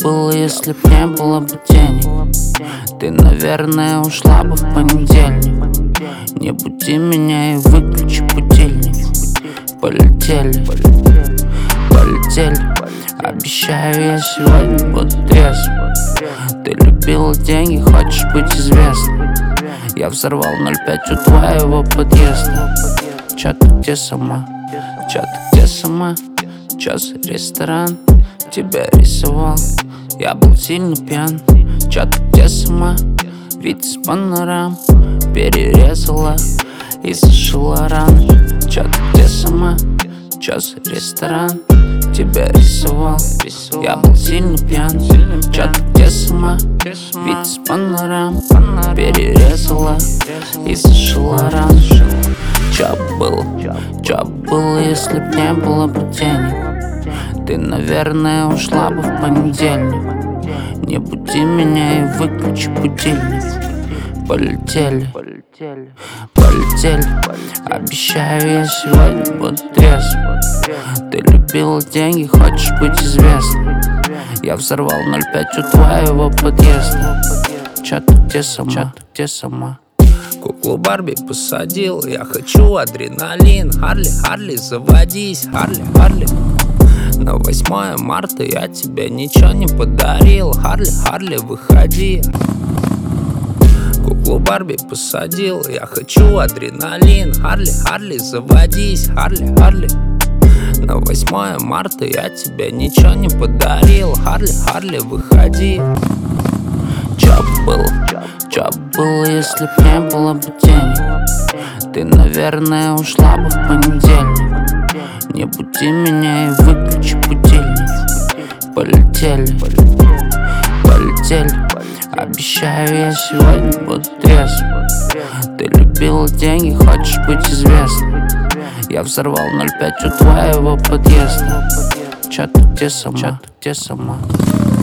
было, если б не было бы денег? Ты, наверное, ушла бы в понедельник. Не буди меня и выключи будильник. Полетели, полетели. Обещаю, я сегодня буду трезв. Ты любила деньги, хочешь быть известной. Я взорвал 0,5 у твоего подъезда. Чё ты где сама? Чё ты где сама? Чё за ресторан? Тебя рисовал, я был сильно пьян. Чё ты где сама? Вид из панорам перерезала и зашила раны. Чё ты где сама? Чё за ресторан? Тебя рисовал, я был сильно пьян. Чё ты где сама? Вид из панорам перерезала и зашила раны. Чё было, если б не было бы денег? Ты, наверное, ушла бы в понедельник. Не буди меня и выключи будильник. Полетели, полетели. Обещаю, я сегодня буду трезв. Ты любила деньги, хочешь быть известной. Я взорвал 0,5 у твоего подъезда. Чё ты где сама? Чё ты где сама? Куклу Барби посадил, я хочу адреналин. Харли, Харли, заводись, Харли, Харли. На 8 марта я тебе ничего не подарил. Харли, Харли, выходи. Куклу Барби посадил, я хочу адреналин. Харли, Харли, заводись, Харли, Харли. На 8 марта я тебе ничего не подарил. Харли, Харли, выходи. Чё было, если б не было бы денег? Ты, наверное, ушла бы в понедельник. Не буди меня и выключи будильник. Полетели, полетели. Обещаю, я сегодня буду трезв. Ты любила деньги, хочешь быть известной. Я взорвал 0,5 у твоего подъезда. Чё ты где сама? Чё ты где сама?